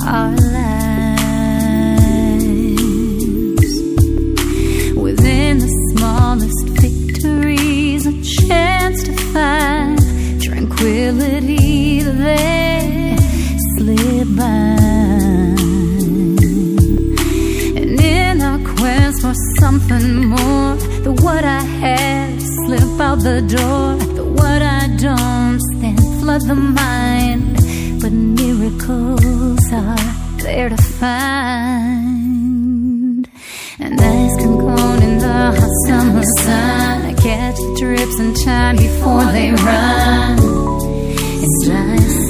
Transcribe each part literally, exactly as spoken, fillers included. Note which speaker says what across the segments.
Speaker 1: our lives. Within the smallest victories, a chance to find tranquility, they slip by. And in our quest for something more, the what I have slip out the door. The what I don't then flood the mind. But miracles are there to find. And eyes can groan in the hot summer sun. I catch the drips in time before they run. It's nice to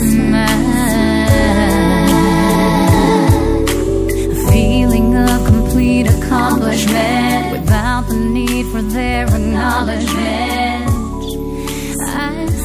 Speaker 1: smile, a feeling of complete accomplishment without the need for their acknowledgement. I